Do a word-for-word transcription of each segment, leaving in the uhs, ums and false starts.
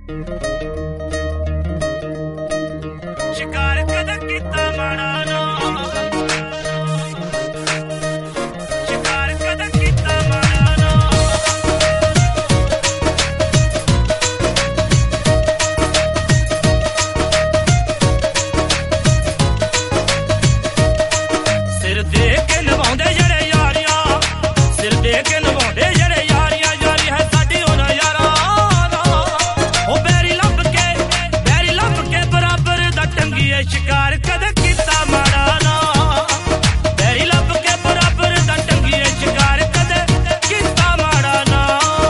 शिकार कद कीता माड़ा ना शिकार कद कीता माड़ा ना सिर दे के निभाउंदे जेड़े यारियां सिर दे के निभाउंदे जेड़े यारियां यारी है साडी ओ नजारा ना ओ बैरी लभ के बैरी लभ के बराबर दा टंगीए शिकार कद कीता माड़ा ना बैरी लभ के बराबर दा टंगीए शिकार कद कीता माड़ा ना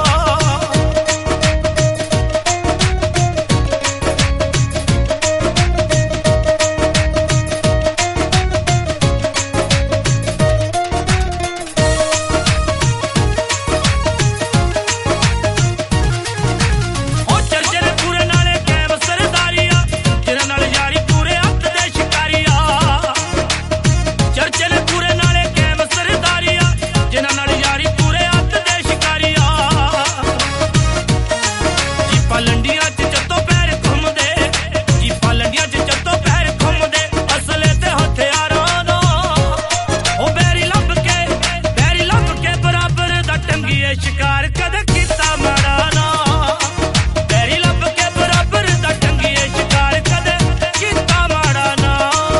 शिकार कद कीता माड़ा ना बैरी लभ के बराबर दा टंगीए शिकार कद कीता माड़ा ना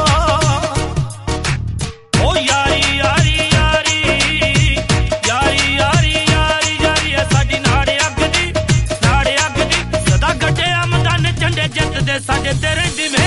ओ यारी यारी यारी यारी यारी यारी यारी है साडी नाड़े अग दी नाड़े अग दी सदा गड्डे आमदन झंडे जित दे साडे ते रहिंदी